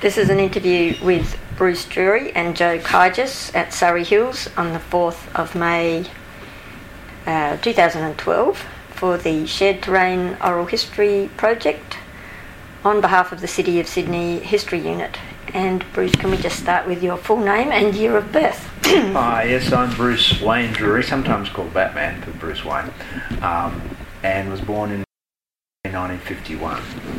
This is an interview with Bruce Drury and Joe Kygis at Surrey Hills on the 4th of May 2012 for the Shared Terrain Oral History Project on behalf of the City of Sydney History Unit. And Bruce, can we just start with your full name and year of birth? Yes, I'm Bruce Wayne Drury, sometimes called Batman for Bruce Wayne, and was born in 1951.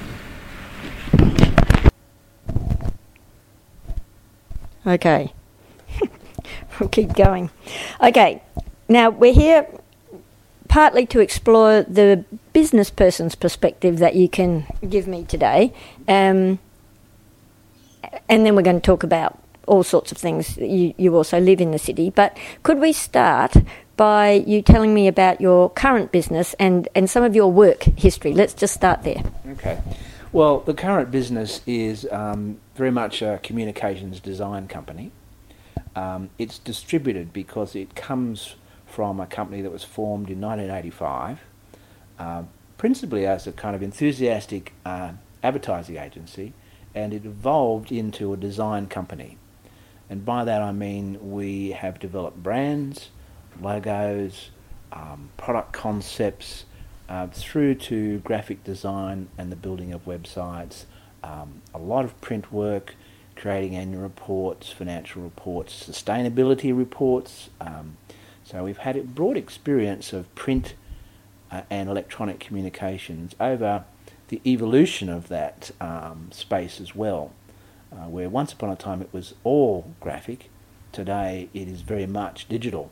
Okay, we'll keep going. Okay, now we're here partly to explore the business person's perspective that you can give me today, and then we're going to talk about all sorts of things. You also live in the city, but could we start by you telling me about your current business and some of your work history? Let's just start there. Okay. Well, the current business is very much a communications design company. It's distributed because it comes from a company that was formed in 1985, principally as a kind of enthusiastic advertising agency, and it evolved into a design company. And by that I mean we have developed brands, logos, product concepts, through to graphic design and the building of websites, a lot of print work, creating annual reports, financial reports, sustainability reports. So we've had a broad experience of print and electronic communications over the evolution of that space as well, where once upon a time it was all graphic. Today it is very much digital.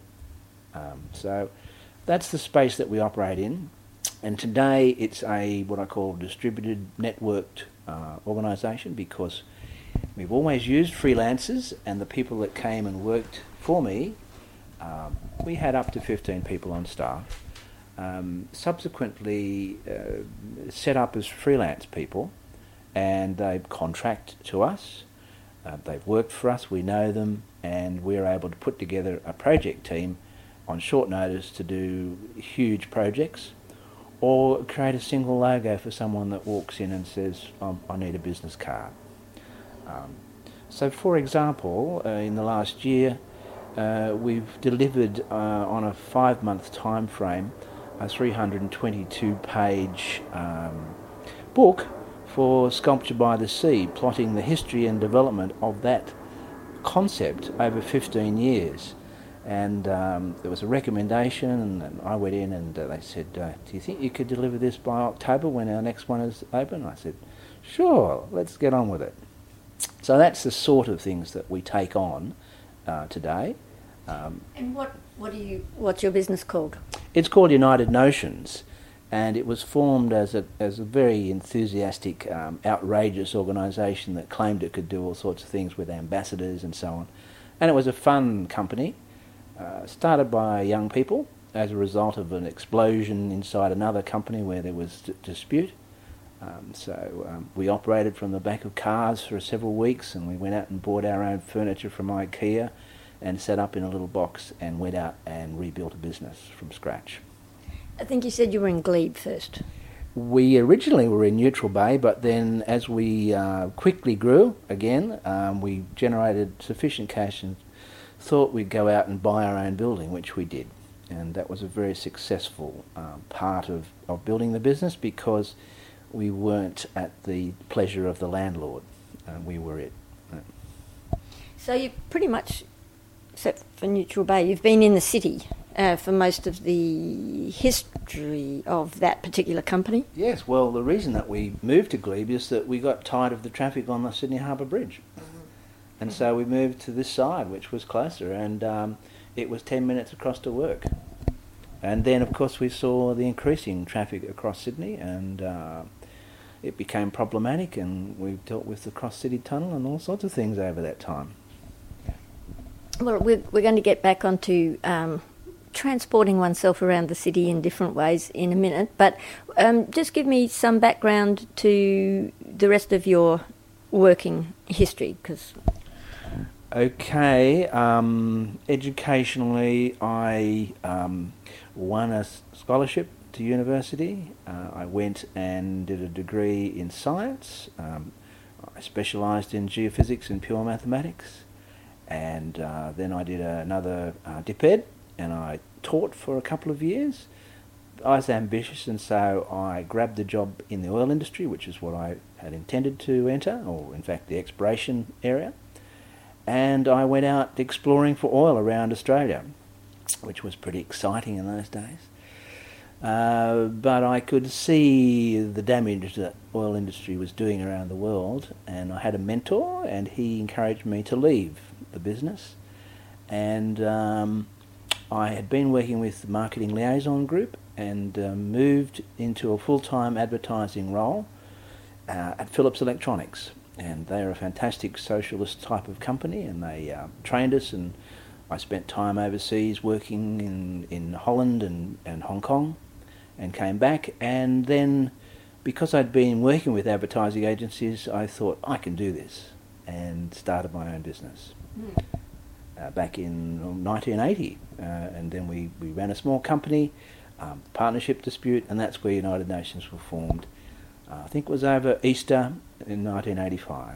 So that's the space that we operate in. And today it's what I call distributed, networked organisation, because we've always used freelancers, and the people that came and worked for me, we had up to 15 people on staff, subsequently set up as freelance people, and they contract to us, they've worked for us, we know them, and we're able to put together a project team on short notice to do huge projects, or create a single logo for someone that walks in and says, I need a business card. So for example, in the last year, we've delivered on a 5-month time frame a 322-page book for Sculpture by the Sea, plotting the history and development of that concept over 15 years. And there was a recommendation, and I went in and they said, do you think you could deliver this by October when our next one is open? I said, sure, let's get on with it. So that's the sort of things that we take on today. And what's your business called? It's called United Notions, and it was formed as a very enthusiastic, outrageous organisation that claimed it could do all sorts of things with ambassadors and so on. And it was a fun company. Started by young people as a result of an explosion inside another company where there was dispute. So we operated from the back of cars for several weeks, and we went out and bought our own furniture from IKEA and set up in a little box and went out and rebuilt a business from scratch. I think you said you were in Glebe first. We originally were in Neutral Bay, but then as we quickly grew again, we generated sufficient cash and thought we'd go out and buy our own building, which we did. And that was a very successful part of building the business, because we weren't at the pleasure of the landlord. We were it. So you pretty much, except for Neutral Bay, you've been in the city for most of the history of that particular company? Yes, well, the reason that we moved to Glebe is that we got tired of the traffic on the Sydney Harbour Bridge. And so we moved to this side, which was closer, and it was 10 minutes across to work. And then, of course, we saw the increasing traffic across Sydney, and it became problematic, and we dealt with the Cross-City Tunnel and all sorts of things over that time. Well, we're going to get back onto transporting oneself around the city in different ways in a minute, but just give me some background to the rest of your working history, because... Okay, educationally I won a scholarship to university. I went and did a degree in science. I specialised in geophysics and pure mathematics, and then I did another DipEd, and I taught for a couple of years. I was ambitious, and so I grabbed a job in the oil industry, which is what I had intended to enter, or in fact the exploration area. And I went out exploring for oil around Australia, which was pretty exciting in those days. But I could see the damage that oil industry was doing around the world, and I had a mentor, and he encouraged me to leave the business. And I had been working with the Marketing Liaison Group and moved into a full-time advertising role at Philips Electronics. And they are a fantastic socialist type of company, and they trained us, and I spent time overseas working in Holland and Hong Kong, and came back. And then, because I'd been working with advertising agencies, I thought, I can do this, and started my own business back in 1980. And then we ran a small company, partnership dispute, and that's where United Nations were formed. I think it was over Easter in 1985.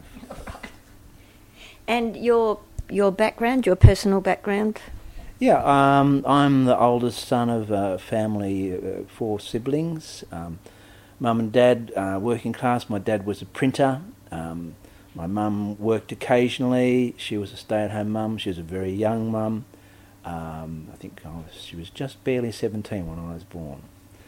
And your background, your personal background? Yeah, I'm the oldest son of a family, 4 siblings. Mum and Dad, working class. My dad was a printer. My mum worked occasionally. She was a stay-at-home mum. She was a very young mum. I think she was just barely 17 when I was born.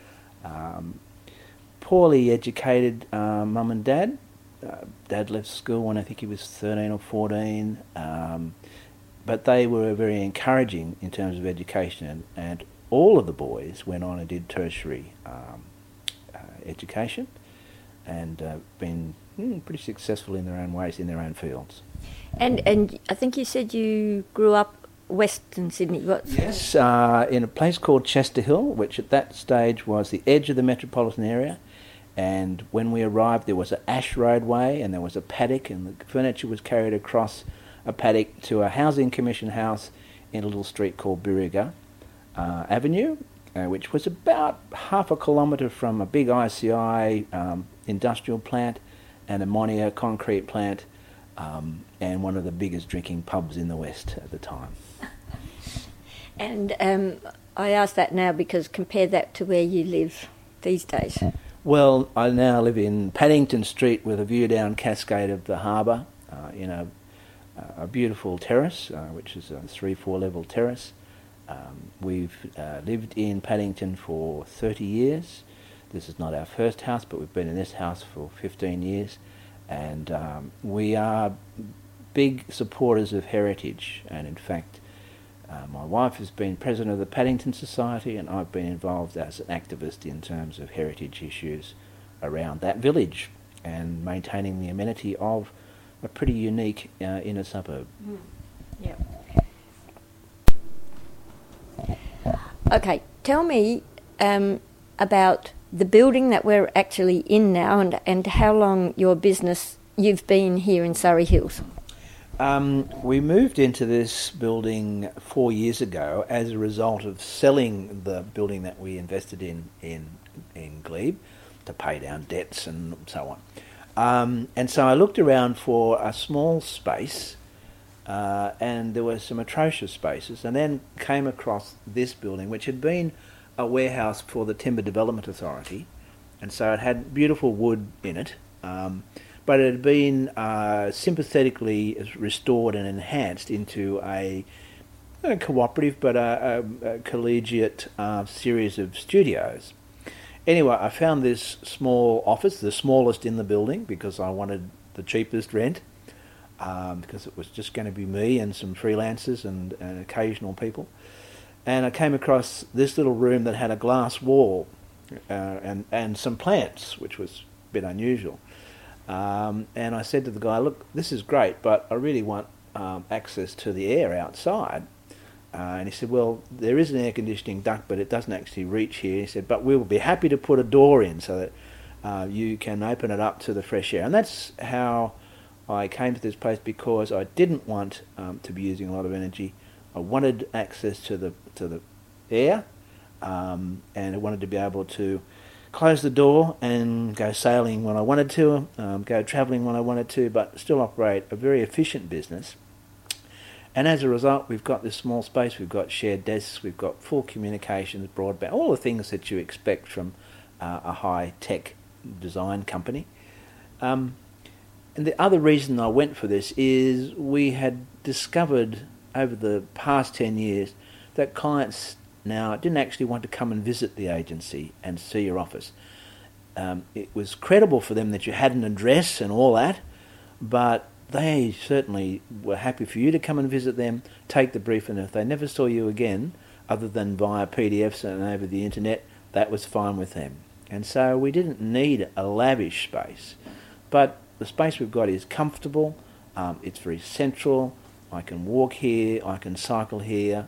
Poorly educated mum and dad. Dad left school when I think he was 13 or 14, but they were very encouraging in terms of education, and all of the boys went on and did tertiary education, and been pretty successful in their own ways, in their own fields. And I think you said you grew up Western Sydney. Yes, in a place called Chester Hill, which at that stage was the edge of the metropolitan area. And when we arrived, there was an ash roadway, and there was a paddock, and the furniture was carried across a paddock to a housing commission house in a little street called Birriga Avenue, which was about half a kilometre from a big ICI industrial plant and a Monia concrete plant, and one of the biggest drinking pubs in the West at the time. And I ask that now because compare that to where you live these days. Well, I now live in Paddington Street with a view down Cascade of the harbour, in a beautiful terrace, which is a 3-4 level terrace. We've lived in Paddington for 30 years. This is not our first house, but we've been in this house for 15 years. And we are big supporters of heritage, and in fact my wife has been president of the Paddington Society, and I've been involved as an activist in terms of heritage issues around that village and maintaining the amenity of a pretty unique inner suburb. Yeah. Okay, tell me about the building that we're actually in now, and how long you've been here in Surry Hills. We moved into this building 4 years ago as a result of selling the building that we invested in Glebe to pay down debts and so on. And so I looked around for a small space, and there were some atrocious spaces, and then came across this building, which had been a warehouse for the Timber Development Authority, and so it had beautiful wood in it. But it had been sympathetically restored and enhanced into a cooperative but a collegiate series of studios. Anyway, I found this small office, the smallest in the building, because I wanted the cheapest rent, because it was just going to be me and some freelancers and occasional people. And I came across this little room that had a glass wall and some plants, which was a bit unusual. And I said to the guy, look, this is great, but I really want access to the air outside. And he said, well, there is an air conditioning duct, but it doesn't actually reach here. He said, but we will be happy to put a door in so that you can open it up to the fresh air. And that's how I came to this place, because I didn't want to be using a lot of energy. I wanted access to the air, and I wanted to be able to close the door and go sailing when I wanted to, go travelling when I wanted to, but still operate a very efficient business. And as a result, we've got this small space, we've got shared desks, we've got full communications, broadband, all the things that you expect from a high-tech design company. And the other reason I went for this is we had discovered over the past 10 years that clients now didn't actually want to come and visit the agency and see your office. It was credible for them that you had an address and all that, but they certainly were happy for you to come and visit them, take the brief, and if they never saw you again, other than via PDFs and over the internet, that was fine with them. And so we didn't need a lavish space, but the space we've got is comfortable, it's very central, I can walk here, I can cycle here,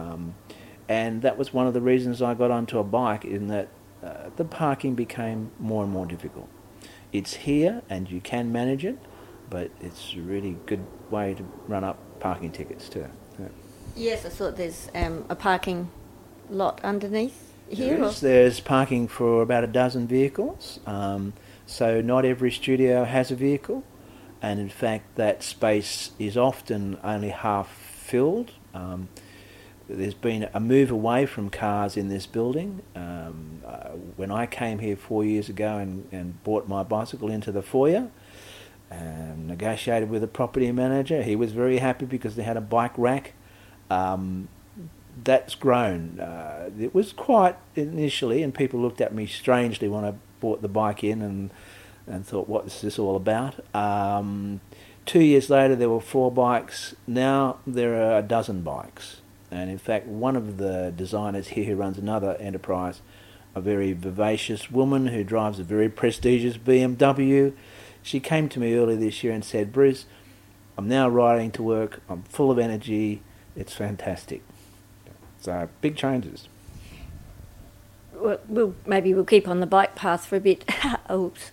and that was one of the reasons I got onto a bike, in that the parking became more and more difficult. It's here and you can manage it, but it's a really good way to run up parking tickets too. Yeah. Yes, I thought there's a parking lot underneath here. There's parking for about a dozen vehicles, so not every studio has a vehicle, and in fact that space is often only half filled. There's been a move away from cars in this building. When I came here 4 years ago and brought my bicycle into the foyer, negotiated with the property manager, he was very happy because they had a bike rack. That's grown. It was quiet initially, and people looked at me strangely when I brought the bike in and thought, what is this all about? 2 years later there were 4 bikes. Now there are a dozen bikes. And in fact, one of the designers here who runs another enterprise, a very vivacious woman who drives a very prestigious BMW, she came to me earlier this year and said, Bruce, I'm now riding to work, I'm full of energy, it's fantastic. So, big changes. Well, maybe we'll keep on the bike path for a bit. Oops.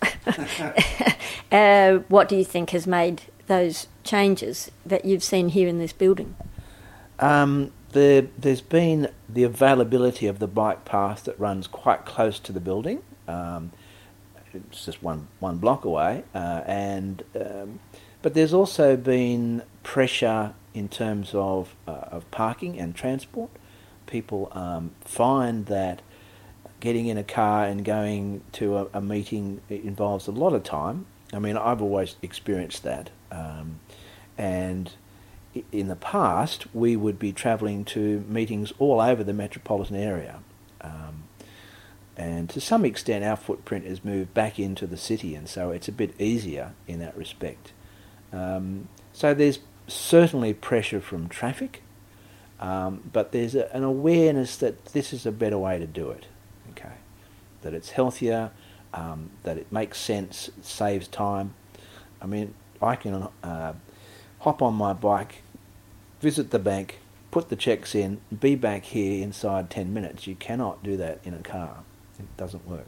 What do you think has made those changes that you've seen here in this building? There's been the availability of the bike path that runs quite close to the building. It's just one block away, but there's also been pressure in terms of parking and transport. People find that getting in a car and going to a meeting involves a lot of time. I mean, I've always experienced that, and in the past we would be travelling to meetings all over the metropolitan area. And to some extent our footprint has moved back into the city, and so it's a bit easier in that respect. So there's certainly pressure from traffic, but there's an awareness that this is a better way to do it, okay? That it's healthier, that it makes sense, it saves time. I mean, I can hop on my bike, visit the bank, put the checks in, be back here inside 10 minutes. You cannot do that in a car. It doesn't work.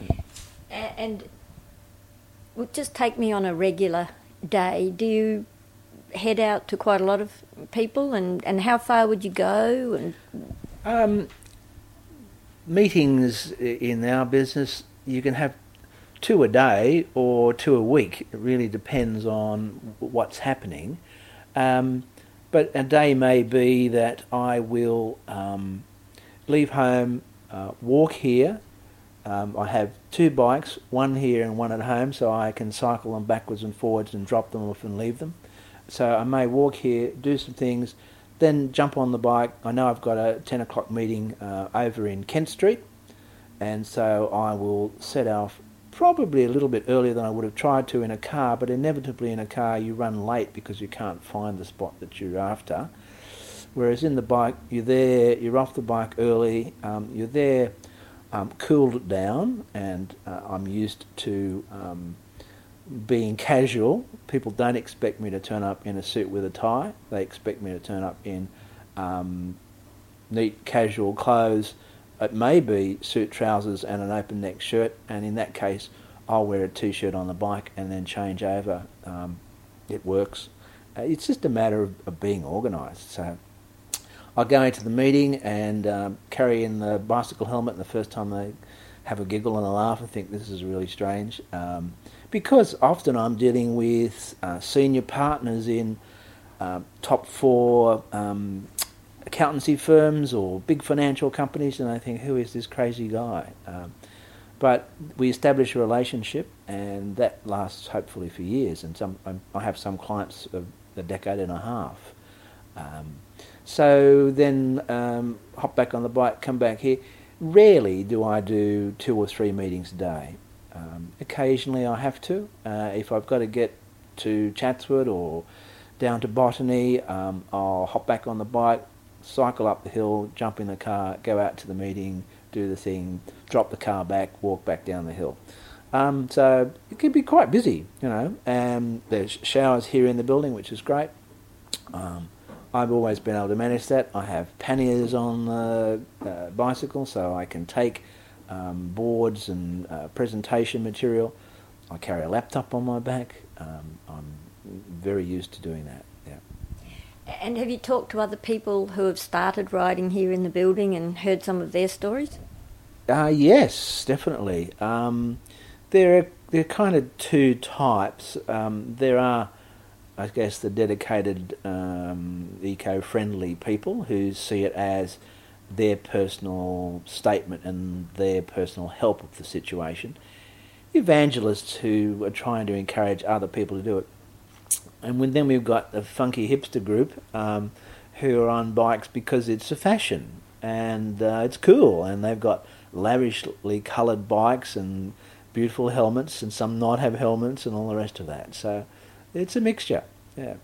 And well, just take me on a regular day. Do you head out to quite a lot of people, and how far would you go? And meetings in our business, you can have 2 a day or 2 a week. It really depends on what's happening. But a day may be that I will leave home, walk here. I have 2 bikes, one here and one at home, so I can cycle them backwards and forwards and drop them off and leave them. So I may walk here, do some things, then jump on the bike. I know I've got a 10 o'clock meeting over in Kent Street, and so I will set off probably a little bit earlier than I would have tried to in a car, but inevitably in a car you run late because you can't find the spot that you're after. Whereas in the bike, you're there, you're off the bike early, you're there cooled down, and I'm used to being casual. People don't expect me to turn up in a suit with a tie. They expect me to turn up in neat casual clothes. It may be suit trousers and an open neck shirt, and in that case I'll wear a t-shirt on the bike and then change over. It works. It's just a matter of being organised. So I'll go into the meeting and carry in the bicycle helmet, and the first time they have a giggle and a laugh and think this is really strange, because often I'm dealing with senior partners in top four accountancy firms or big financial companies, and I think, who is this crazy guy? But we establish a relationship, and that lasts hopefully for years. And I have some clients of a decade and a half. So then hop back on the bike, come back here. Rarely do I do 2 or 3 meetings a day. Occasionally I have to. If I've got to get to Chatswood or down to Botany, I'll hop back on the bike, cycle up the hill, jump in the car, go out to the meeting, do the thing, drop the car back, walk back down the hill. So it can be quite busy, you know. There's showers here in the building, which is great. I've always been able to manage that. I have panniers on the bicycle, so I can take boards and presentation material. I carry a laptop on my back. I'm very used to doing that, yeah. And have you talked to other people who have started riding here in the building and heard some of their stories? Yes, definitely. There are kind of 2 types. There are, I guess, the dedicated eco-friendly people who see it as their personal statement and their personal help of the situation. Evangelists who are trying to encourage other people to do it. And then we've got the funky hipster group who are on bikes because it's a fashion and it's cool, and they've got lavishly coloured bikes and beautiful helmets, and some not have helmets and all the rest of that. So it's a mixture, yeah.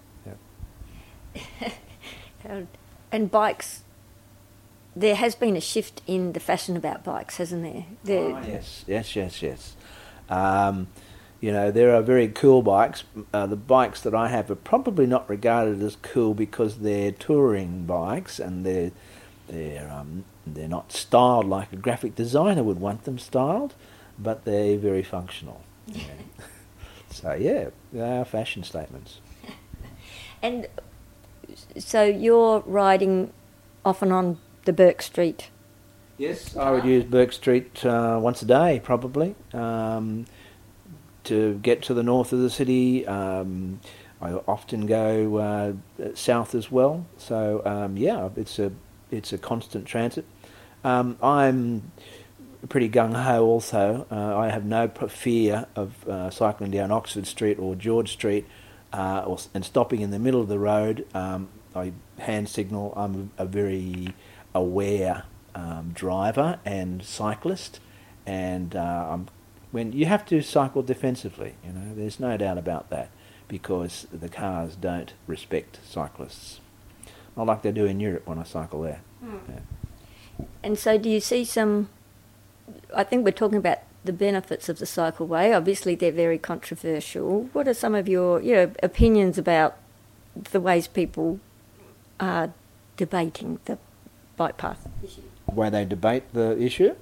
And bikes, there has been a shift in the fashion about bikes, hasn't there? Yes. You know, there are very cool bikes. The bikes that I have are probably not regarded as cool because they're touring bikes, and they're not styled like a graphic designer would want them styled, but they're very functional. Yeah. So yeah, they are fashion statements. And so you're riding often on the Burke Street? Yes, I would use Burke Street once a day, probably. To get to the north of the city, I often go south as well. So yeah, it's a constant transit. I'm pretty gung-ho also. I have no fear of cycling down Oxford Street or George Street and stopping in the middle of the road. I hand signal. I'm a very aware driver and cyclist, and when you have to cycle defensively, you know, there's no doubt about that, because the cars don't respect cyclists. Not like they do in Europe when I cycle there. Yeah. And so do you see some, I think we're talking about the benefits of the cycleway. Obviously they're very controversial. What are some of your opinions about the ways people are debating the bike path issue? The way they debate the issue?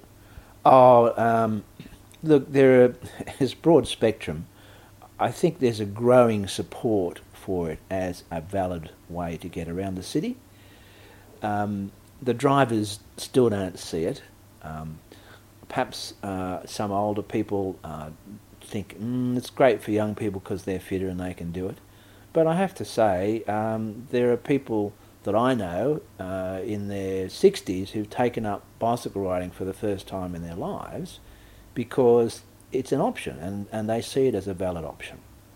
Look, there's broad spectrum. I think there's a growing support for it as a valid way to get around the city. The drivers still don't see it. Perhaps some older people think it's great for young people because they're fitter and they can do it. But I have to say, there are people that I know in their 60s who've taken up bicycle riding for the first time in their lives because it's an option, and they see it as a valid option.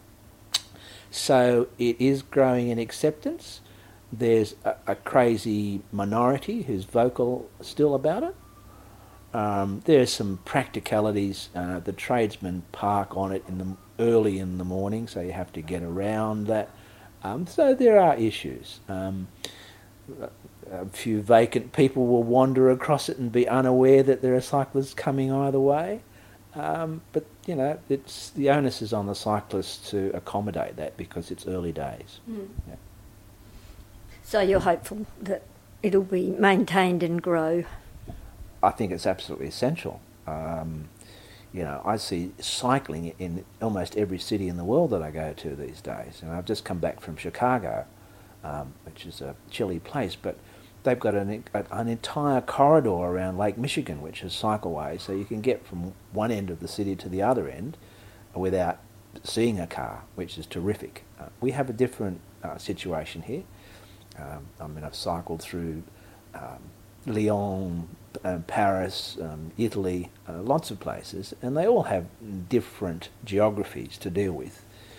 So it is growing in acceptance. There's a crazy minority who's vocal still about it. There's some practicalities. The tradesmen park on it early in the morning, so you have to get around that. So there are issues. A few vacant people will wander across it and be unaware that there are cyclists coming either way. But, you know, the onus is on the cyclists to accommodate that because it's early days. Mm. Yeah. So you're hopeful that it'll be maintained and grow? I think it's absolutely essential. You know, I see cycling in almost every city in the world that I go to these days. And I've just come back from Chicago, which is a chilly place, but they've got an entire corridor around Lake Michigan, which is cycleways, so you can get from one end of the city to the other end without seeing a car, which is terrific. We have a different situation here. I've cycled through Lyon, Paris, Italy, lots of places, and they all have different geographies to deal with.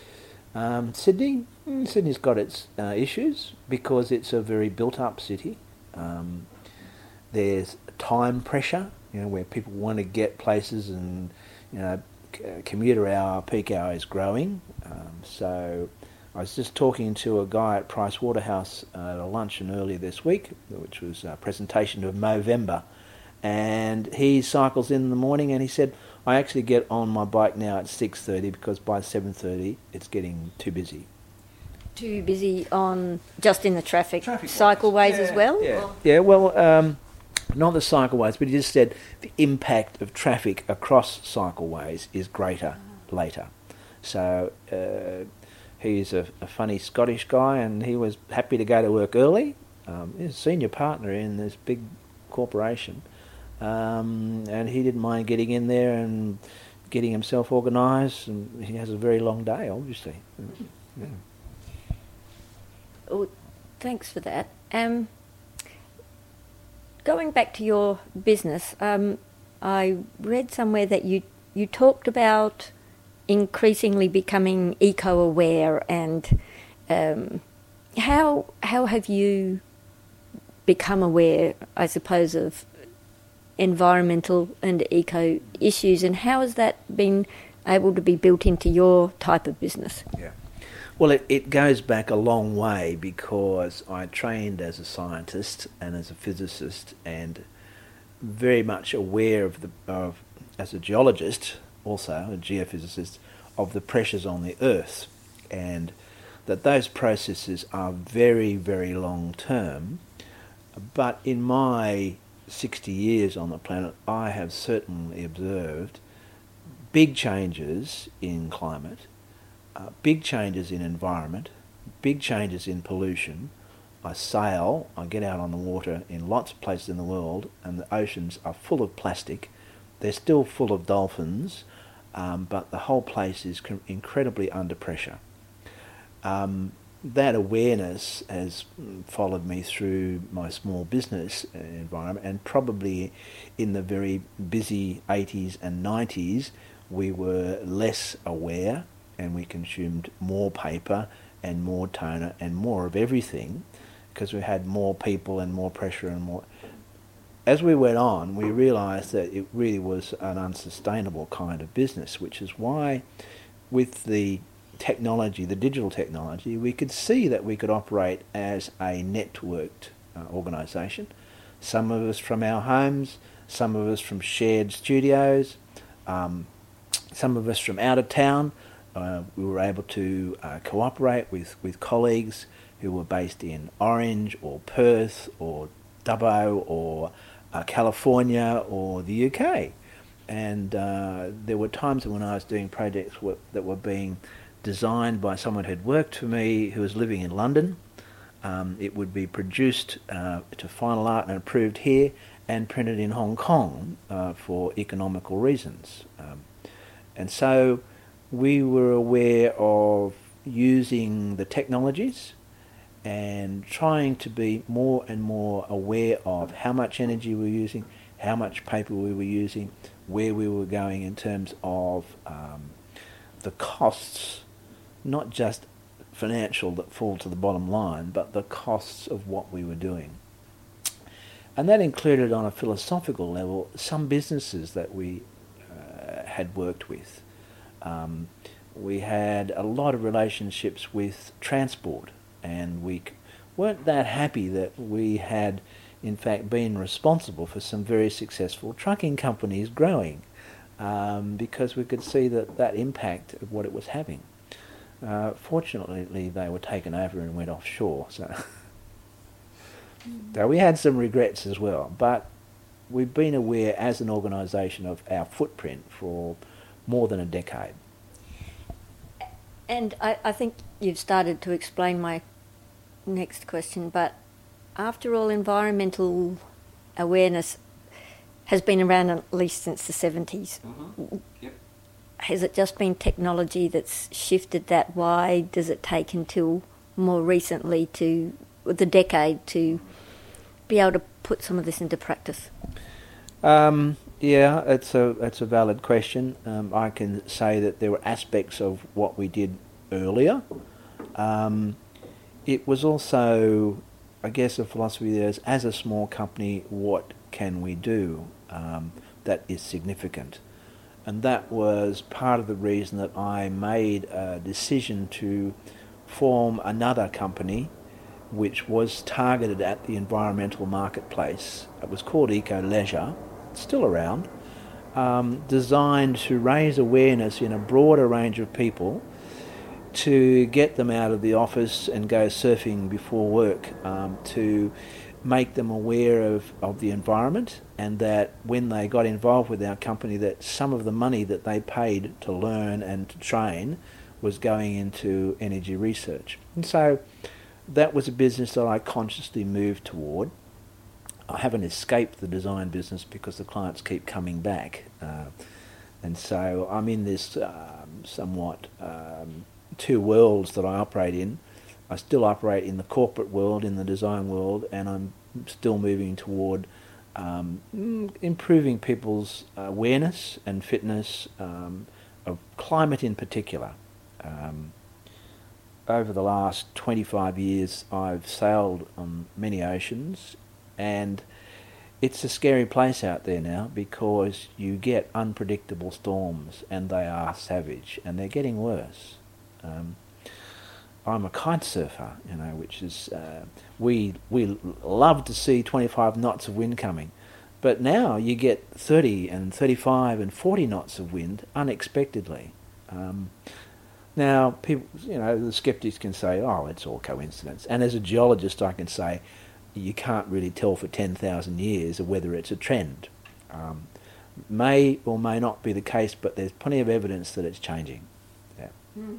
Sydney's got its issues because it's a very built-up city. There's time pressure, where people want to get places, and commuter hour, peak hour is growing. So I was just talking to a guy at Price Waterhouse at a luncheon earlier this week, which was a presentation of Movember, and he cycles in the morning, and he said, I actually get on my bike now at 6:30 because by 7:30 it's getting too busy. Too busy on just in the traffic cycleways as well? Well, not the cycleways, but he just said the impact of traffic across cycleways is greater later. So he's a funny Scottish guy, and he was happy to go to work early. He's a senior partner in this big corporation, and he didn't mind getting in there and getting himself organised, and he has a very long day, obviously. Yeah. Oh, thanks for that. Going back to your business, I read somewhere that you talked about increasingly becoming eco-aware, and how have you become aware, I suppose, of environmental and eco issues, and how has that been able to be built into your type of business? Yeah. Well, it goes back a long way because I trained as a scientist and as a physicist, and very much aware of as a geologist, also a geophysicist, of the pressures on the Earth, and that those processes are very, very long term. But in my 60 years on the planet, I have certainly observed big changes in climate, big changes in environment, big changes in pollution. I sail, I get out on the water in lots of places in the world, and the oceans are full of plastic. They're still full of dolphins, but the whole place is incredibly under pressure. That awareness has followed me through my small business environment, and probably in the very busy 80s and 90s we were less aware, and we consumed more paper and more toner and more of everything because we had more people and more pressure and more. As we went on, we realised that it really was an unsustainable kind of business, which is why with the technology, the digital technology, we could see that we could operate as a networked organisation. Some of us from our homes, some of us from shared studios, some of us from out of town. We were able to cooperate with colleagues who were based in Orange or Perth or Dubbo or California or the UK. And there were times when I was doing projects that were being designed by someone who had worked for me who was living in London. It would be produced to final art and approved here and printed in Hong Kong for economical reasons. And so we were aware of using the technologies and trying to be more and more aware of how much energy we were using, how much paper we were using, where we were going in terms of the costs, not just financial that fall to the bottom line, but the costs of what we were doing. And that included, on a philosophical level, some businesses that we had worked with. We had a lot of relationships with transport, and we weren't that happy that we had in fact been responsible for some very successful trucking companies growing, because we could see that impact of what it was having. Fortunately, they were taken over and went offshore, so we had some regrets as well, but we've been aware as an organisation of our footprint for more than a decade. And I think you've started to explain my next question, but after all, environmental awareness has been around at least since the 70s. Mm-hmm. Yep. Has it just been technology that's shifted that? Why does it take until more recently the decade to be able to put some of this into practice? Yeah, it's a valid question. I can say that there were aspects of what we did earlier. It was also, I guess, a philosophy there is, as a small company, what can we do that is significant? And that was part of the reason that I made a decision to form another company which was targeted at the environmental marketplace. It was called Eco Leisure, it's still around, designed to raise awareness in a broader range of people to get them out of the office and go surfing before work, to make them aware of the environment, and that when they got involved with our company, that some of the money that they paid to learn and to train was going into energy research. And so that was a business that I consciously moved toward. I haven't escaped the design business because the clients keep coming back. And so I'm in this somewhat two worlds that I operate in. I still operate in the corporate world, in the design world, and I'm still moving toward improving people's awareness and fitness of climate in particular. Over the last 25 years, I've sailed on many oceans, and it's a scary place out there now because you get unpredictable storms, and they are savage, and they're getting worse. I'm a kite surfer, which is we love to see 25 knots of wind coming, but now you get 30 and 35 and 40 knots of wind unexpectedly. Now, people, the skeptics can say, "Oh, it's all coincidence," and as a geologist, I can say, you can't really tell for 10,000 years whether it's a trend. May or may not be the case, but there's plenty of evidence that it's changing. Yeah. Mm.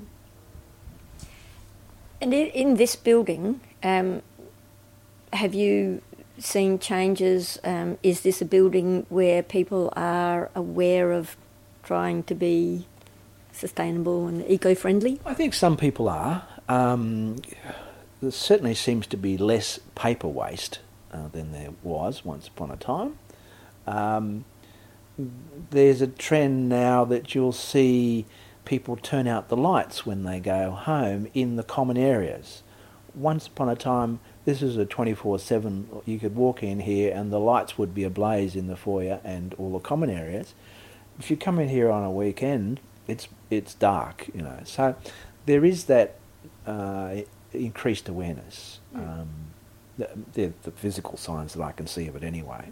And in this building, have you seen changes? Is this a building where people are aware of trying to be sustainable and eco-friendly? I think some people are. There certainly seems to be less paper waste than there was once upon a time. There's a trend now that you'll see people turn out the lights when they go home in the common areas. Once upon a time, this is a 24/7, you could walk in here and the lights would be ablaze in the foyer and all the common areas. If you come in here on a weekend, it's dark, So there is that increased awareness. The physical signs that I can see of it anyway.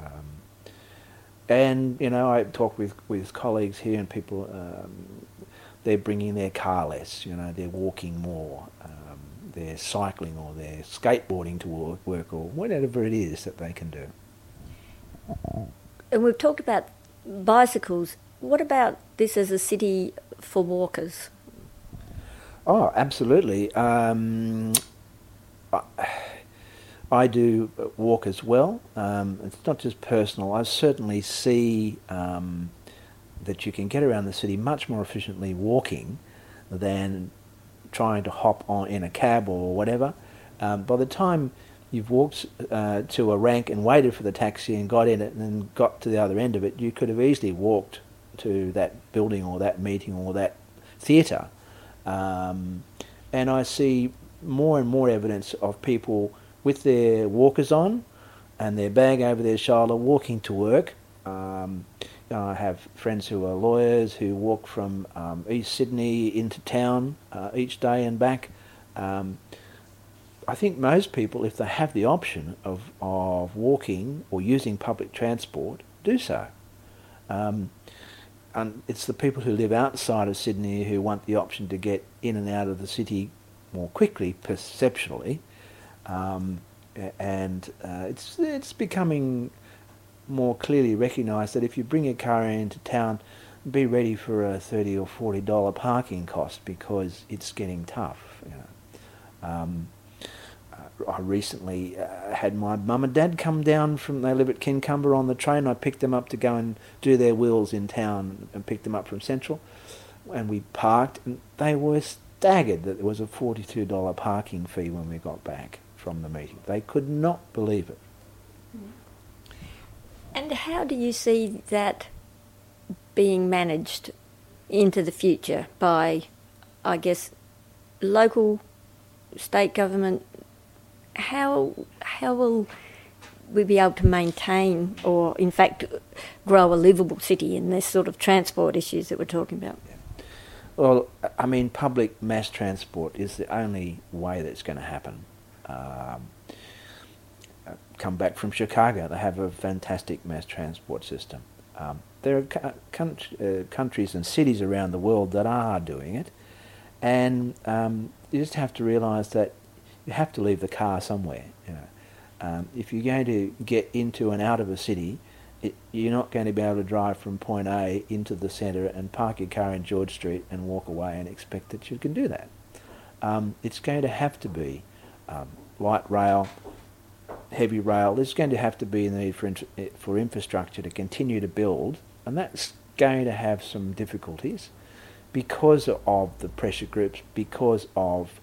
And, I talk with colleagues here and people, they're bringing their car less, they're walking more, they're cycling or they're skateboarding to work or whatever it is that they can do. And we've talked about bicycles. What about this as a city for walkers? Oh, absolutely. I do walk as well. It's not just personal. I certainly see that you can get around the city much more efficiently walking than trying to hop on in a cab or whatever. By the time you've walked to a rank and waited for the taxi and got in it and then got to the other end of it, you could have easily walked to that building or that meeting or that theatre. And I see more and more evidence of people with their walkers on and their bag over their shoulder walking to work. I have friends who are lawyers who walk from East Sydney into town each day and back. I think most people, if they have the option of walking or using public transport, do so. And it's the people who live outside of Sydney who want the option to get in and out of the city more quickly, perceptually. It's becoming more clearly recognised that if you bring a car into town, be ready for a $30 or $40 parking cost because it's getting tough. I recently had my mum and dad come down they live at Kincumber on the train. I picked them up to go and do their wills in town and picked them up from Central. And we parked, and they were staggered that there was a $42 parking fee when we got back from the meeting. They could not believe it. And how do you see that being managed into the future by, I guess, local, state government? How will we be able to maintain or, in fact, grow a livable city in this sort of transport issues that we're talking about? Well, I mean, public mass transport is the only way that's going to happen. Come back from Chicago, they have a fantastic mass transport system. There are countries and cities around the world that are doing it, and you just have to realise that you have to leave the car somewhere. If you're going to get into and out of a city, you're not going to be able to drive from point A into the centre and park your car in George Street and walk away and expect that you can do that. It's going to have to be light rail, heavy rail. There's going to have to be a need for infrastructure to continue to build, and that's going to have some difficulties because of the pressure groups, because of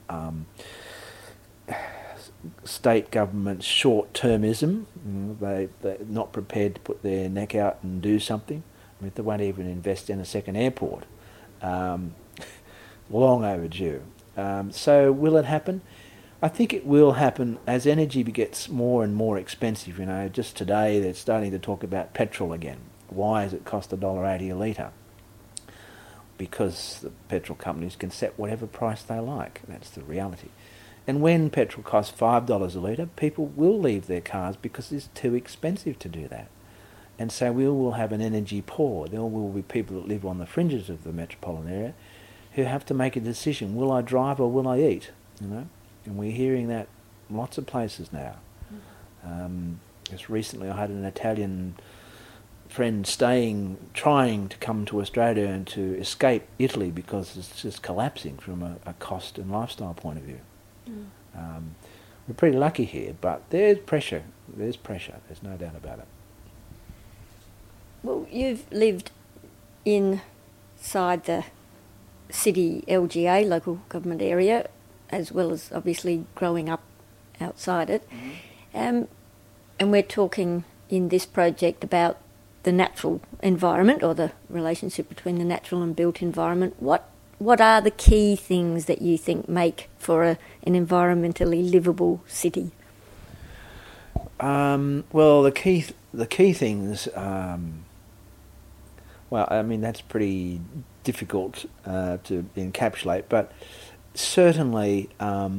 state government's short-termism. They're not prepared to put their neck out and do something. I mean, they won't even invest in a second airport. Long overdue. So will it happen? I think it will happen as energy gets more and more expensive. Just today they're starting to talk about petrol again. Why does it cost $1.80 a litre? Because the petrol companies can set whatever price they like. That's the reality. And when petrol costs $5 a litre, people will leave their cars because it's too expensive to do that. And so we will have an energy poor. There will be people that live on the fringes of the metropolitan area who have to make a decision. Will I drive or will I eat? And we're hearing that in lots of places now. Just recently I had an Italian friend trying to come to Australia and to escape Italy because it's just collapsing from a cost and lifestyle point of view. We're pretty lucky here, but there's pressure. There's no doubt about it. Well, you've lived inside the city LGA, local government area, as well as obviously growing up outside it. Mm-hmm. And we're talking in this project about the natural environment or the relationship between the natural and built environment. What are the key things that you think make for an environmentally livable city? Well, the key things. That's pretty difficult to encapsulate, but certainly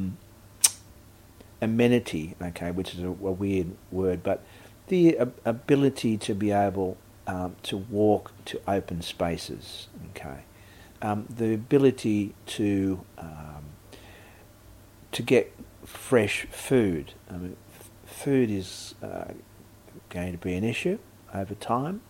amenity. Okay, which is a weird word, but the ability to be able to walk to open spaces. Okay. The ability to get fresh food. Food is going to be an issue over time.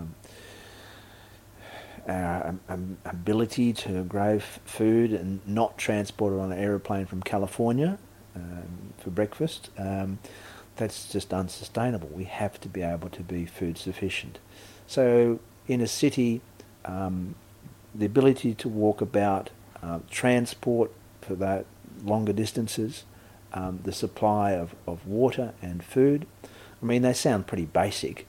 Our ability to grow food and not transport it on an aeroplane from California for breakfast, that's just unsustainable. We have to be able to be food sufficient. So in a city, the ability to walk about, transport for that longer distances, the supply of water and food. I mean, they sound pretty basic.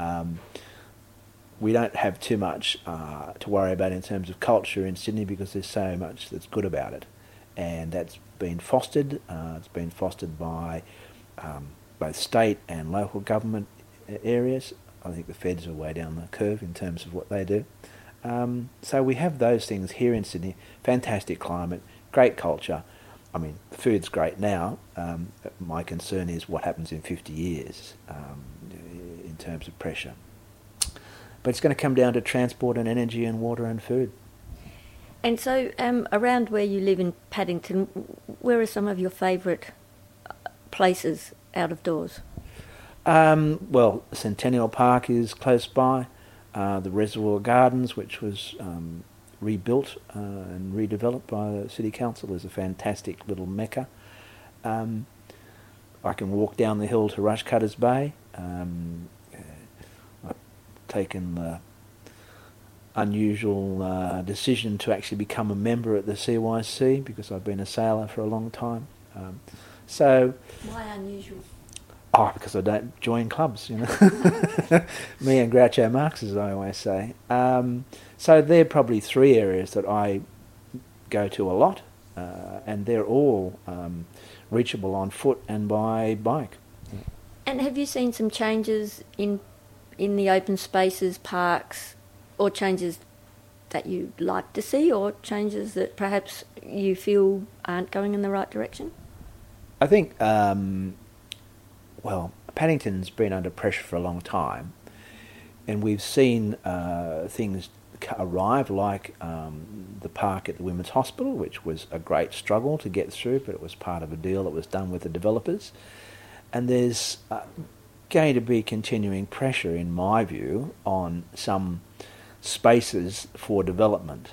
We don't have too much to worry about in terms of culture in Sydney because there's so much that's good about it. And that's been fostered. It's been fostered by both state and local government areas. I think the feds are way down the curve in terms of what they do. So we have those things here in Sydney. Fantastic climate, great culture. I mean, the food's great now. My concern is what happens in 50 years in terms of pressure. But it's going to come down to transport and energy and water and food. And so around where you live in Paddington, where are some of your favourite places out of doors? Well, Centennial Park is close by. The Reservoir Gardens, which was rebuilt and redeveloped by the City Council, is a fantastic little mecca. I can walk down the hill to Rushcutters Bay. I've taken the unusual decision to actually become a member at the CYC because I've been a sailor for a long time. So why unusual? Oh, because I don't join clubs, you know. Me and Groucho Marx, as I always say. So they're probably three areas that I go to a lot, and they're all reachable on foot and by bike. And have you seen some changes in the open spaces, parks, or changes that you'd like to see, or changes that perhaps you feel aren't going in the right direction? I think, well, Paddington's been under pressure for a long time, and we've seen things arrive like the park at the Women's Hospital, which was a great struggle to get through, but it was part of a deal that was done with the developers. And there's going to be continuing pressure, in my view, on some spaces for development.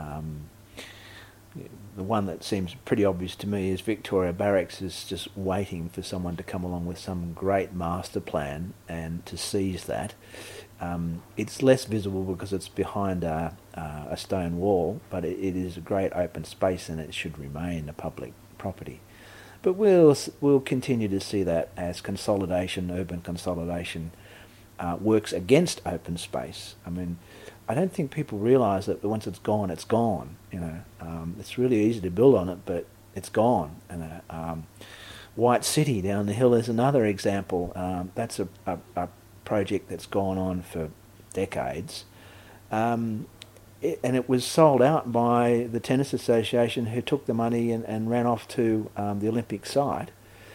The one that seems pretty obvious to me is Victoria Barracks is just waiting for someone to come along with some great master plan and to seize that. It's less visible because it's behind a stone wall, but it is a great open space and it should remain a public property. But we'll continue to see that as consolidation, urban consolidation, works against open space. I mean, I don't think people realise that once it's gone, it's gone. You know, it's really easy to build on it, but it's gone. And White City down the hill is another example. That's a project that's gone on for decades, and it was sold out by the Tennis Association, who took the money and ran off to the Olympic site.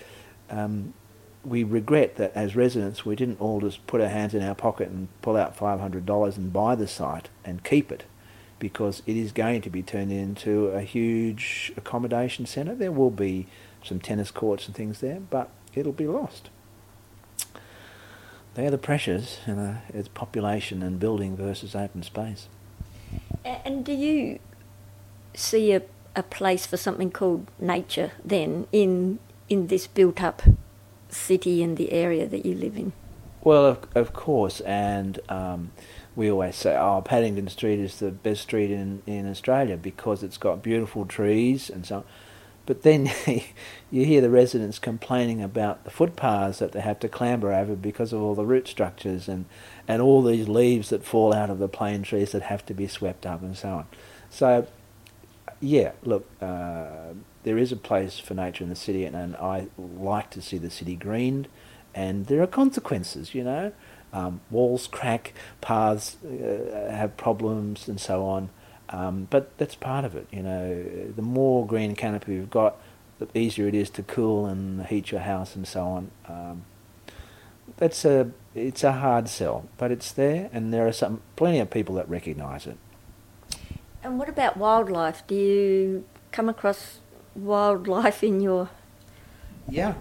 We regret that as residents we didn't all just put our hands in our pocket and pull out $500 and buy the site and keep it, because it is going to be turned into a huge accommodation centre. There will be some tennis courts and things there, but it'll be lost. They are the pressures, you know, it's population and building versus open space. And do you see a place for something called nature then in this built-up city and the area that you live in? Well, of course, and we always say, Paddington Street is the best street in Australia because it's got beautiful trees and so on. But then you hear the residents complaining about the footpaths that they have to clamber over because of all the root structures and all these leaves that fall out of the plane trees that have to be swept up and so on. So, yeah, look, there is a place for nature in the city, and I like to see the city greened, and there are consequences, you know. Walls crack, paths have problems and so on. But that's part of it, you know. The more green canopy you've got, the easier it is to cool and heat your house and so on. It's a hard sell, but it's there, and there are plenty of people that recognise it. And what about wildlife? Do you come across wildlife in your... Yeah.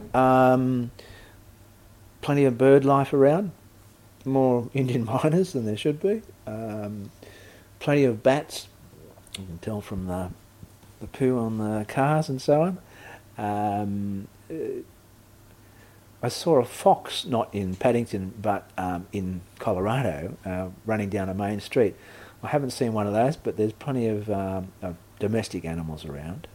Plenty of bird life around. More Indian miners than there should be. Plenty of bats. You can tell from the poo on the cars and so on. I saw a fox, not in Paddington, but in Colorado, running down a main street. I haven't seen one of those, but there's plenty of domestic animals around.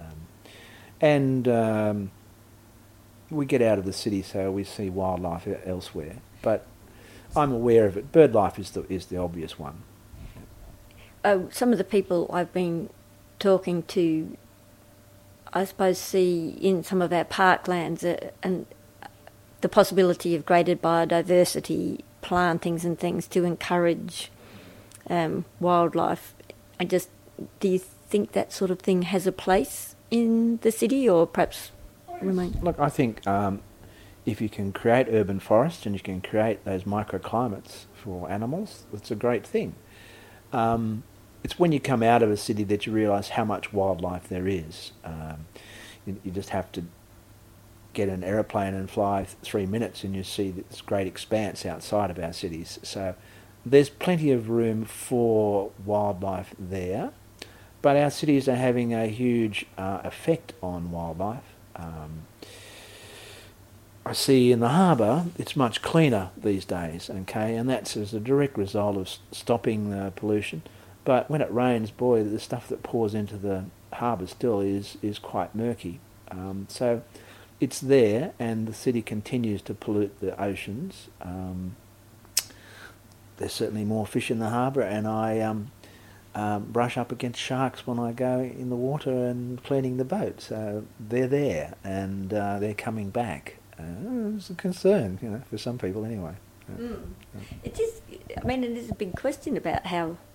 And we get out of the city, so we see wildlife elsewhere. But I'm aware of it. Bird life is the obvious one. Some of the people I've been talking to, I suppose, see in some of our parklands and the possibility of greater biodiversity, plantings and things to encourage wildlife. Do you think that sort of thing has a place in the city, or perhaps remain? Look, I think if you can create urban forests and you can create those microclimates for animals, it's a great thing. It's when you come out of a city that you realise how much wildlife there is. You just have to get an aeroplane and fly 3 minutes and you see this great expanse outside of our cities. So there's plenty of room for wildlife there, but our cities are having a huge effect on wildlife. I see in the harbour, it's much cleaner these days, okay, and that's as a direct result of stopping the pollution. But when it rains, boy, the stuff that pours into the harbour still is quite murky. So it's there, and the city continues to pollute the oceans. There's certainly more fish in the harbour, and I brush up against sharks when I go in the water and cleaning the boat. So they're there, and they're coming back. It's a concern, for some people anyway. It is. I mean, it is a big question about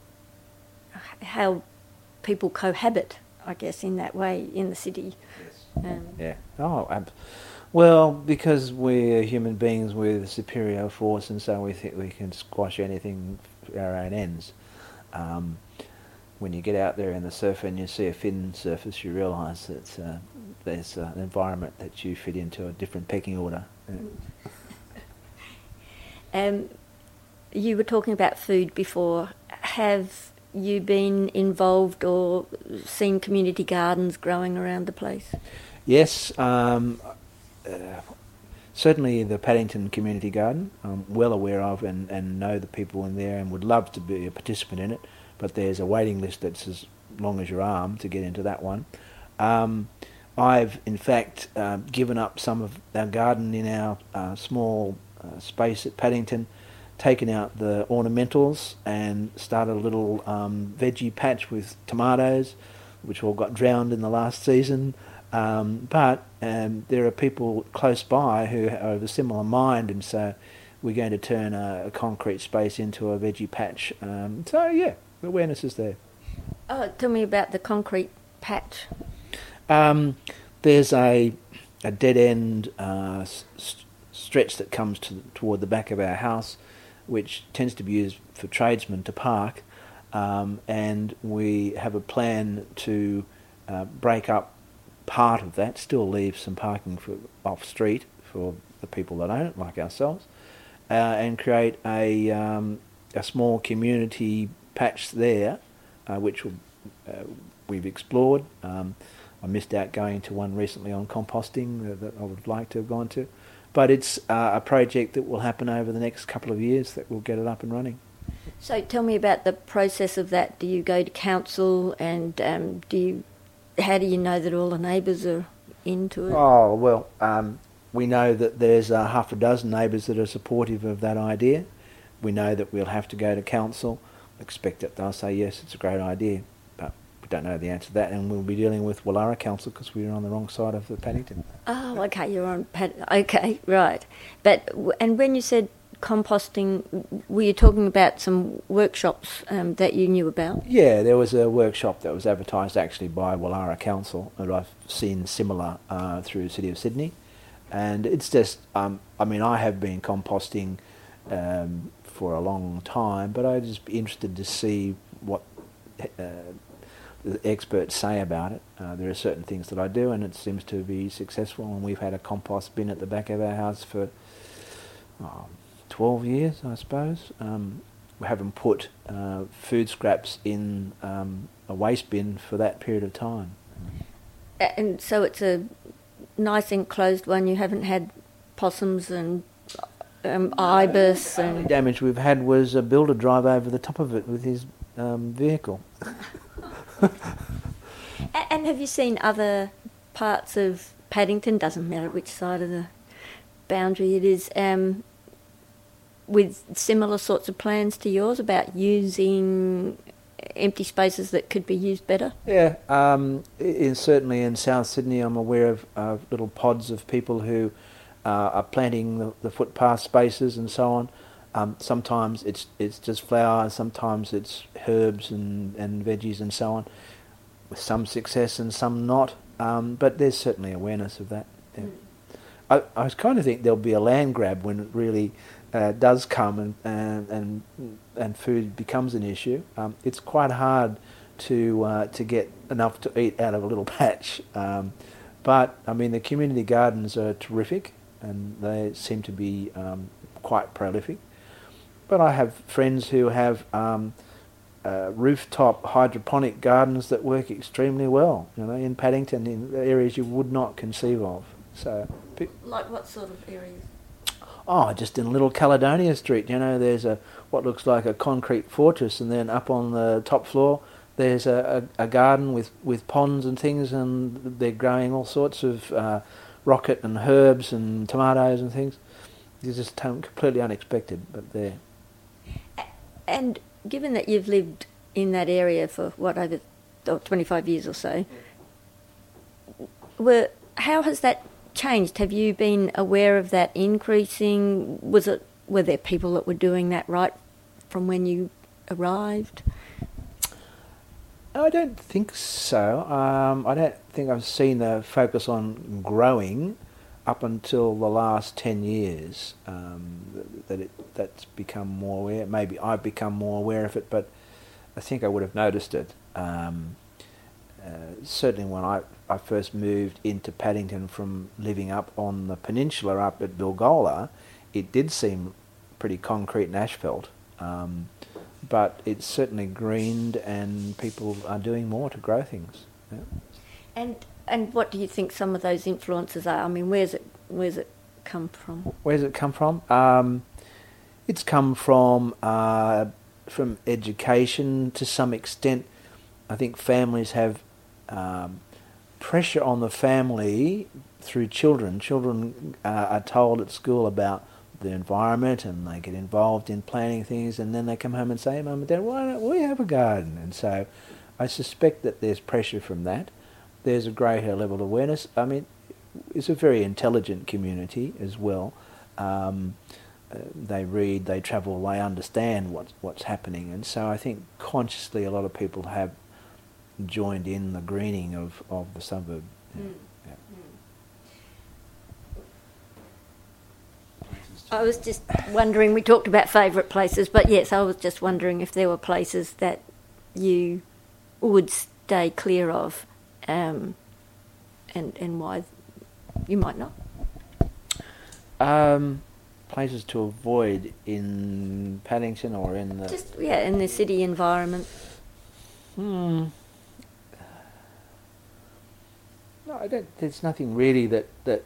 how people cohabit, I guess, in that way in the city. Yes. Yeah. Well, because we're human beings with a superior force, and so we think we can squash anything for our own ends. When you get out there in the surf and you see a fin surface, you realise that there's an environment that you fit into a different pecking order. You were talking about food before. Have you been involved or seen community gardens growing around the place? Yes, certainly the Paddington Community Garden I'm well aware of and know the people in there and would love to be a participant in it, but there's a waiting list that's as long as your arm to get into that one. I've in fact given up some of our garden in our small space at Paddington, taken out the ornamentals and started a little veggie patch with tomatoes, which all got drowned in the last season. But there are people close by who are of a similar mind, and so we're going to turn a concrete space into a veggie patch. So yeah, the awareness is there. Oh, tell me about the concrete patch. There's a dead end stretch that comes toward the back of our house, which tends to be used for tradesmen to park, and we have a plan to break up part of that, still leave some parking for off street for the people that own it, like ourselves, and create a small community patch there, which we've explored. I missed out going to one recently on composting that I would like to have gone to, but it's a project that will happen over the next couple of years that will get it up and running. So tell me about the process of that. Do you go to council and how do you know that all the neighbours are into it? Oh, well, we know that there's half a dozen neighbours that are supportive of that idea. We know that we'll have to go to council, expect that they'll say, yes, it's a great idea, but we don't know the answer to that, and we'll be dealing with Woollahra Council because we're on the wrong side of the Paddington. Oh, okay, you're on okay, right. But, and when you said composting, were you talking about some workshops that you knew about? Yeah, there was a workshop that was advertised actually by Woollahra Council, and I've seen similar through the City of Sydney. And it's just, I have been composting for a long time, but I'd just be interested to see what the experts say about it. There are certain things that I do, and it seems to be successful, and we've had a compost bin at the back of our house for 12 years, I suppose. We haven't put food scraps in a waste bin for that period of time. And so it's a nice enclosed one. You haven't had possums and ibis and... The only damage we've had was a builder drive over the top of it with his vehicle. And have you seen other parts of Paddington, doesn't matter which side of the boundary it is, with similar sorts of plans to yours about using empty spaces that could be used better? Yeah, certainly in South Sydney I'm aware of little pods of people who are planting the footpath spaces and so on. Sometimes it's just flowers, sometimes it's herbs and veggies and so on, with some success and some not, but there's certainly awareness of that. Yeah. I kind of think there'll be a land grab when it really does come and food becomes an issue. It's quite hard to get enough to eat out of a little patch, but the community gardens are terrific and they seem to be quite prolific. But I have friends who have rooftop hydroponic gardens that work extremely well, in Paddington, in areas you would not conceive of. So Like what sort of areas? Oh, just in Little Caledonia Street, there's what looks like a concrete fortress, and then up on the top floor there's a garden with ponds and things, and they're growing all sorts of rocket and herbs and tomatoes and things. It's just completely unexpected, but there. And given that you've lived in that area for over 25 years or so, how has that changed? Have you been aware of that increasing? Were there people that were doing that right from when you arrived? I don't think so. I don't think I've seen the focus on growing up until the last 10 years. That's become more aware. Maybe I've become more aware of it, but I think I would have noticed it. Certainly when I first moved into Paddington from living up on the peninsula up at Bilgola, it did seem pretty concrete and asphalt. But it's certainly greened, and people are doing more to grow things. Yeah. And what do you think some of those influences are? I mean, where's it come from? Where's it come from? It's come from education to some extent. I think families have pressure on the family through children. Children are told at school about the environment, and they get involved in planning things, and then they come home and say, "Mum and Dad, why don't we have a garden?" And so I suspect that there's pressure from that. There's a greater level of awareness. I mean, it's a very intelligent community as well. They read, they travel, they understand what's happening, and so I think consciously a lot of people have joined in the greening of the suburb. Mm. Yeah. I was just wondering, we talked about favourite places, but yes, I was just wondering if there were places that you would stay clear of, and why you might not. Places to avoid in Paddington or in the... Just, in the city environment. No, there's nothing really that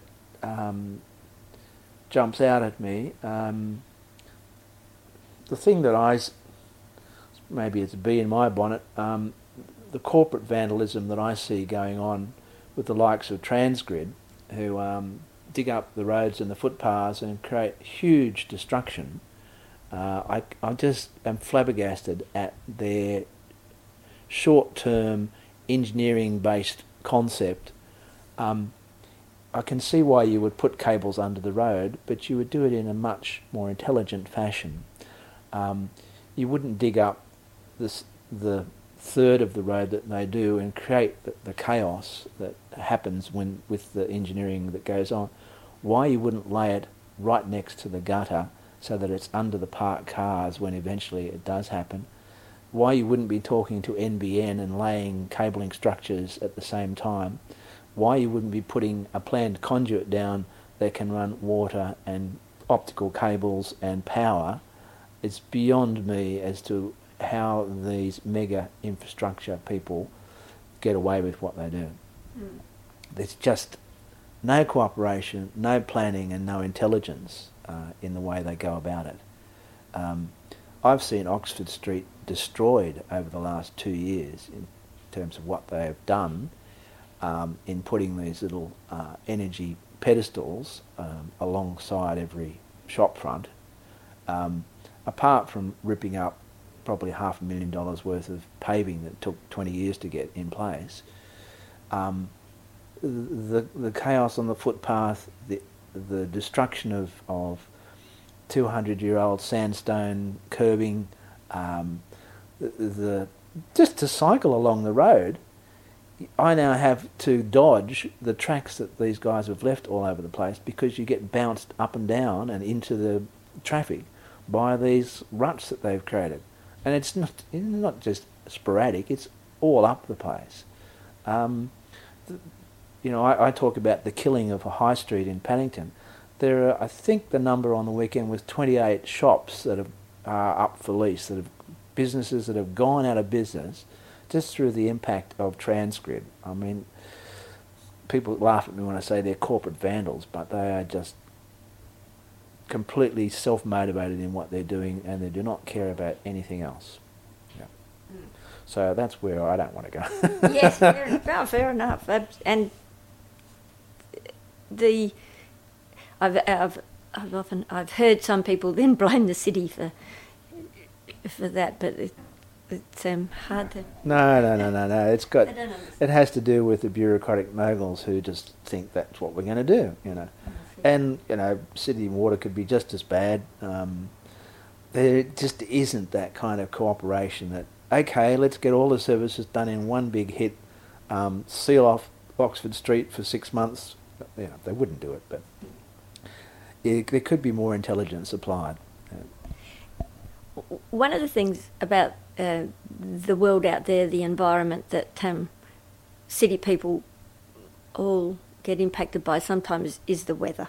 jumps out at me. The thing that maybe it's a bee in my bonnet, the corporate vandalism that I see going on with the likes of Transgrid, who dig up the roads and the footpaths and create huge destruction. I just am flabbergasted at their short-term engineering-based concept. I can see why you would put cables under the road, but you would do it in a much more intelligent fashion. You wouldn't dig up the third of the road that they do and create the chaos that happens with the engineering that goes on. Why you wouldn't lay it right next to the gutter so that it's under the parked cars when eventually it does happen. Why you wouldn't be talking to NBN and laying cabling structures at the same time. Why you wouldn't be putting a planned conduit down that can run water and optical cables and power. It's beyond me as to how these mega infrastructure people get away with what they do. There's just no cooperation, no planning and no intelligence in the way they go about it. I've seen Oxford Street destroyed over the last 2 years in terms of what they have done in putting these little energy pedestals alongside every shop front. Apart from ripping up probably $500,000 worth of paving that took 20 years to get in place, the chaos on the footpath, the destruction of 200-year-old sandstone curbing, just to cycle along the road, I now have to dodge the tracks that these guys have left all over the place because you get bounced up and down and into the traffic by these ruts that they've created. And it's not just sporadic, it's all up the place. I talk about the killing of a high street in Paddington. There are, I think the number on the weekend was 28 shops that are up for lease, businesses that have gone out of business just through the impact of Transgrid. I mean, people laugh at me when I say they're corporate vandals, but they are just completely self-motivated in what they're doing, and they do not care about anything else. Yeah. So that's where I don't want to go. Yes, fair enough. And I've heard some people then blame the city for that, but it's hard to. No. It has to do with the bureaucratic moguls who just think that's what we're going to do, And city water could be just as bad. There just isn't that kind of cooperation that, okay, let's get all the services done in one big hit, seal off Oxford Street for 6 months. They wouldn't do it, but there could be more intelligence applied. One of the things about the world out there, the environment that city people all get impacted by sometimes is the weather.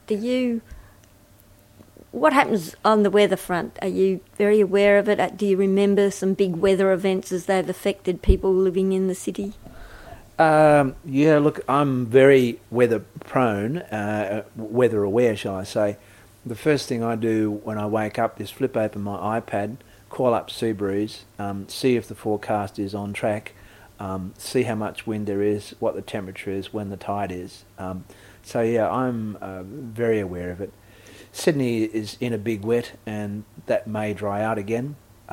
What happens on the weather front? Are you very aware of it? Do you remember some big weather events as they've affected people living in the city? Yeah, look, I'm very weather prone, weather aware, shall I say. The first thing I do when I wake up is flip open my iPad, call up Seabreeze, see if the forecast is on track, see how much wind there is, what the temperature is, when the tide is. So yeah, I'm very aware of it. Sydney is in a big wet, and that may dry out again.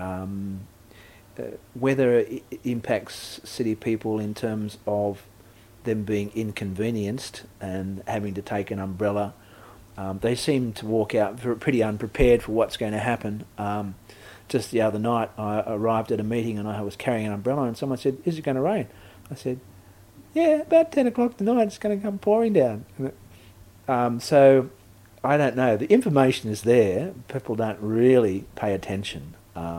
Weather impacts city people in terms of them being inconvenienced and having to take an umbrella. They seem to walk out pretty unprepared for what's going to happen. Just the other night I arrived at a meeting and I was carrying an umbrella, and someone said, "Is it going to rain?" I said, "Yeah, about 10 o'clock tonight it's going to come pouring down." So I don't know. The information is there. People don't really pay attention.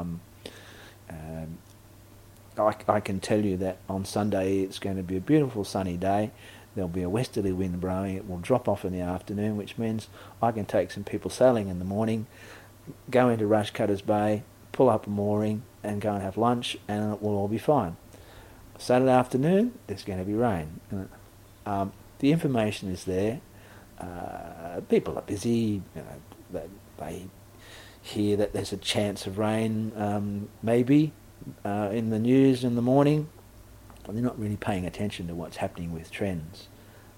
I can tell you that on Sunday it's going to be a beautiful sunny day. There'll be a westerly wind blowing. It will drop off in the afternoon, which means I can take some people sailing in the morning, go into Rushcutters Bay, pull up a mooring and go and have lunch, and it will all be fine. Saturday afternoon, there's going to be rain. The information is there. People are busy. They hear that there's a chance of rain, maybe, in the news in the morning. But they're not really paying attention to what's happening with trends.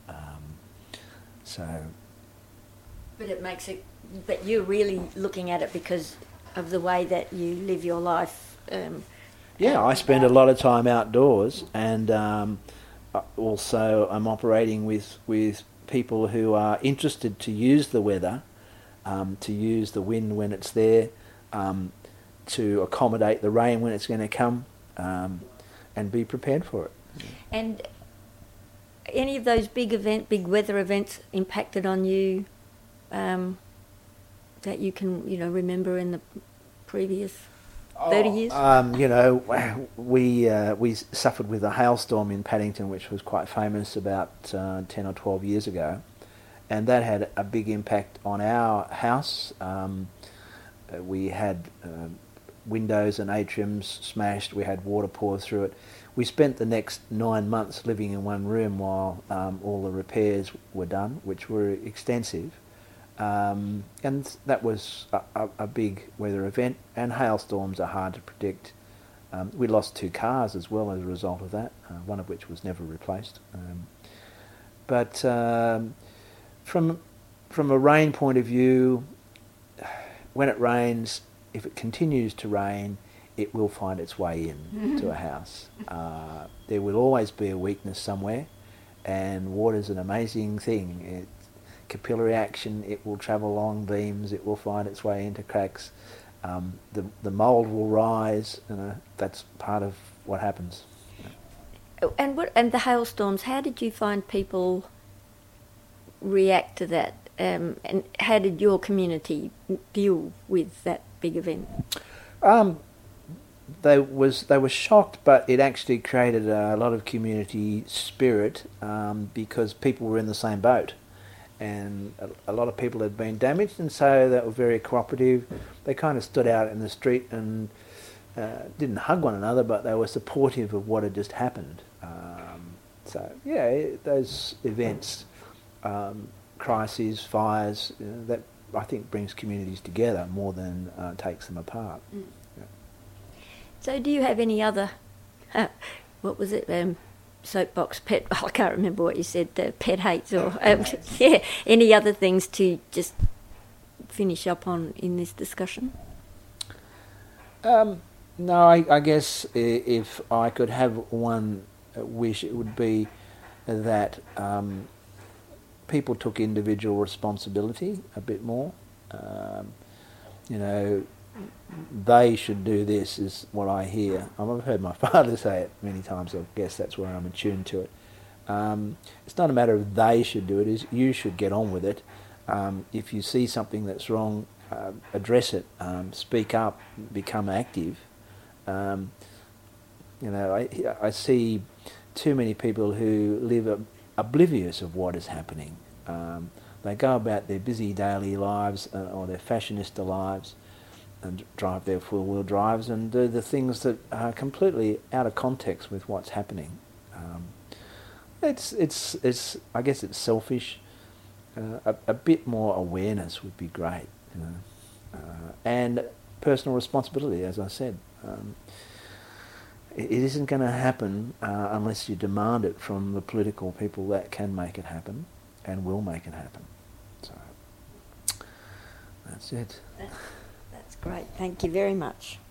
But it makes it. But you're really looking at it because of the way that you live your life. Yeah, I spend a lot of time outdoors, and also I'm operating with people who are interested to use the weather, to use the wind when it's there, to accommodate the rain when it's going to come, and be prepared for it. And any of those big weather events impacted on you that you can remember in the previous 30 years? We suffered with a hailstorm in Paddington, which was quite famous about 10 or 12 years ago, and that had a big impact on our house. We had windows and atriums smashed. We had water pour through it. We spent the next 9 months living in one room while all the repairs were done, which were extensive. And that was a big weather event, and hailstorms are hard to predict. We lost 2 cars as well as a result of that, one of which was never replaced. But from a rain point of view, when it rains, if it continues to rain, it will find its way in to a house. There will always be a weakness somewhere, and water's an amazing thing. Capillary action, it will travel along beams, it will find its way into cracks. The mould will rise, that's part of what happens. And the hailstorms, how did you find people react to that? And how did your community deal with that big event? They were shocked, but it actually created a lot of community spirit because people were in the same boat. And a lot of people had been damaged, and so they were very cooperative. They kind of stood out in the street and didn't hug one another, but they were supportive of what had just happened. So yeah, those events, crises, fires, that I think brings communities together more than takes them apart. Mm. Yeah. So do you have any other, what was it, soapbox pet, I can't remember what you said, pet hates or, yeah, any other things to just finish up on in this discussion? No, I guess if I could have one wish, it would be that people took individual responsibility a bit more. You know, they should do this is what I hear. I've heard my father say it many times. I guess that's where I'm attuned to it. It's not a matter of they should do it, is you should get on with it. If you see something that's wrong, address it, speak up, become active. You know, I see too many people who live oblivious of what is happening. They go about their busy daily lives or their fashionista lives and drive their four-wheel drives and do the things that are completely out of context with what's happening. It's I guess it's selfish. A bit more awareness would be great, you know, and personal responsibility, as I said. It isn't going to happen unless you demand it from the political people that can make it happen and will make it happen. So that's it. That's great. Thank you very much.